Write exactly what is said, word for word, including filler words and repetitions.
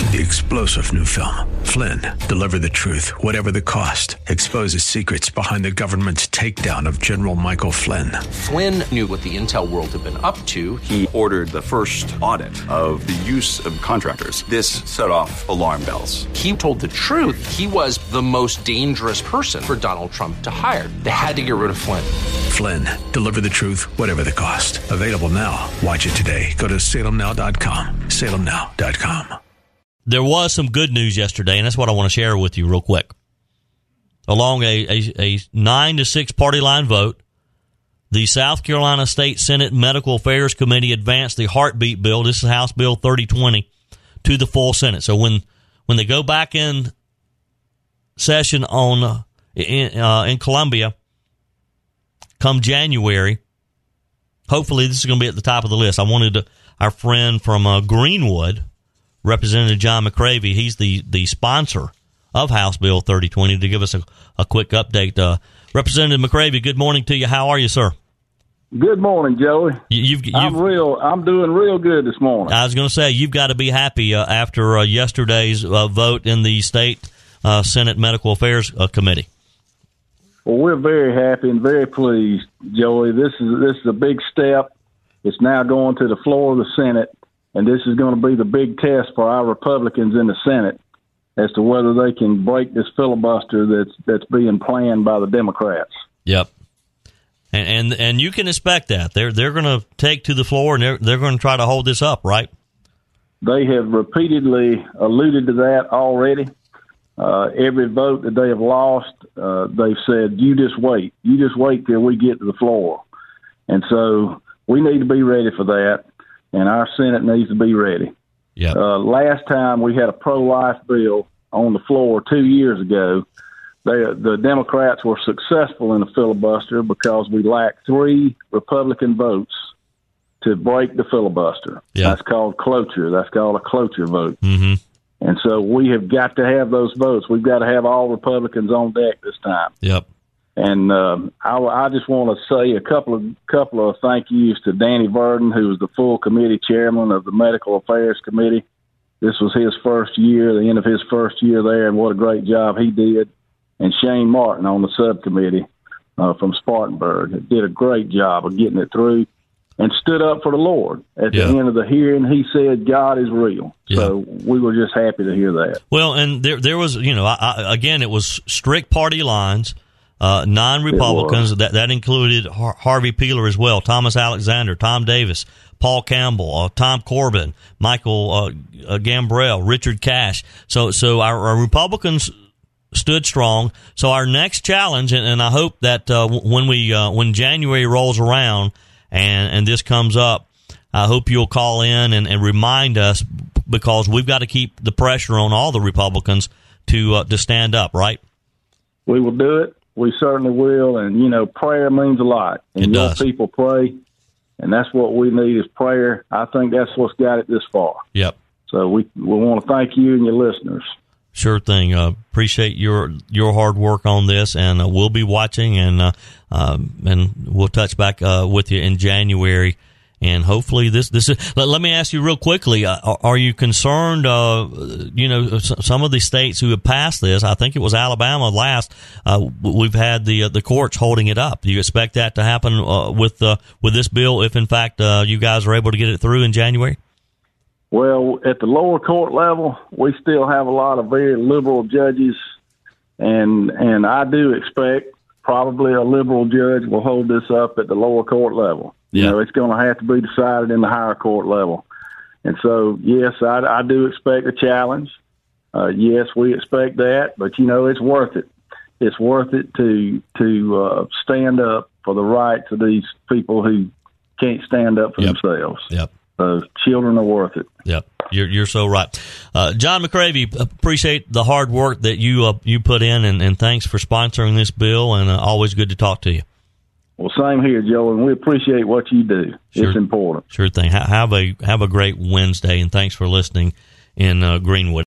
the explosive new film, Flynn, deliver the truth, whatever the cost, exposes secrets behind the government's takedown of General Michael Flynn. Flynn knew what the intel world had been up to. He ordered the first audit of the use of contractors. This set off alarm bells. He told the truth. He was the most dangerous person for Donald Trump to hire. They had to get rid of Flynn. Flynn, deliver the truth, whatever the cost. Available now. Watch it today. Go to salem now dot com. salem now dot com. There was some good news yesterday, and that's what I want to share with you real quick. Along a, a, a nine to six party line vote, the South Carolina State Senate Medical Affairs Committee advanced the heartbeat bill. This is House Bill thirty twenty to the full Senate. So when when they go back in session on uh, in, uh, in Columbia come January, hopefully this is going to be at the top of the list. I wanted to, our friend from uh, Greenwood, Representative John McCravy, he's the, the sponsor of House Bill thirty twenty, to give us a, a quick update. Uh, Representative McCravy, good morning to you. How are you, sir? Good morning, Joey. You, you've, you've, I'm real. I'm doing real good this morning. I was going to say, you've got to be happy uh, after uh, yesterday's uh, vote in the State uh, Senate Medical Affairs uh, Committee. Well, we're very happy and very pleased, Joey. This is this is a big step. It's now going to the floor of the Senate, and this is going to be the big test for our Republicans in the Senate as to whether they can break this filibuster that's that's being planned by the Democrats. Yep. And and, and you can expect that. They're they're going to take to the floor, and they're, they're going to try to hold this up, right? They have repeatedly alluded to that already. Uh, every vote that they have lost, uh, they've said, you just wait. You just wait till we get to the floor. And so we need to be ready for that, and our Senate needs to be ready. Yep. Uh, last time we had a pro-life bill on the floor two years ago, they, the Democrats were successful in the filibuster because we lacked three Republican votes to break the filibuster. Yep. That's called cloture. That's called a cloture vote. Mm-hmm. And so we have got to have those votes. We've got to have all Republicans on deck this time. Yep. And um, I, I just want to say a couple of couple of thank yous to Danny Verdon, who was the full committee chairman of the Medical Affairs Committee. This was his first year, the end of his first year there, and what a great job he did. And Shane Martin on the subcommittee uh, from Spartanburg did a great job of getting it through and stood up for the Lord. At yeah. the end of the hearing, he said, God is real. Yeah. So we were just happy to hear that. Well, and there there was, you know, I, I, again, it was strict party lines, uh, non-Republicans. That, that included Har- Harvey Peeler as well, Thomas Alexander, Tom Davis, Paul Campbell, uh, Tom Corbin, Michael uh, uh, Gambrell, Richard Cash. So, so our, our Republicans stood strong. So our next challenge, and, and I hope that uh, when we uh, when January rolls around, And, and this comes up, I hope you'll call in and, and remind us, because we've got to keep the pressure on all the Republicans to uh, to stand up, right? We will do it. We certainly will. And, you know, prayer means a lot. And it your does. people pray, and that's what we need is prayer. I think that's what's got it this far. Yep. So we, we want to thank you and your listeners. Sure thing. Uh, appreciate your your hard work on this, and uh, we'll be watching, and uh, uh, and we'll touch back uh, with you in January, and hopefully this this is. Let, let me ask you real quickly: uh, are, are you concerned? Uh, you know, some of the states who have passed this. I think it was Alabama last. Uh, we've had the uh, the courts holding it up. Do you expect that to happen uh, with uh, with this bill, if in fact uh, you guys are able to get it through in January? Well, at the lower court level, we still have a lot of very liberal judges, and and I do expect probably a liberal judge will hold this up at the lower court level. Yeah. You know, it's going to have to be decided in the higher court level. And so, yes, I, I do expect a challenge. Uh, yes, we expect that, but, you know, it's worth it. It's worth it to, to uh, stand up for the rights of these people who can't stand up for yep. themselves. Yep. So children are worth it. Yep, you're you're so right. Uh, John McCravy, appreciate the hard work that you uh, you put in, and, and thanks for sponsoring this bill, and uh, always good to talk to you. Well, same here, Joe, and we appreciate what you do. Sure, it's important. Sure thing. Ha- have a have a great Wednesday, and thanks for listening in uh, Greenwood.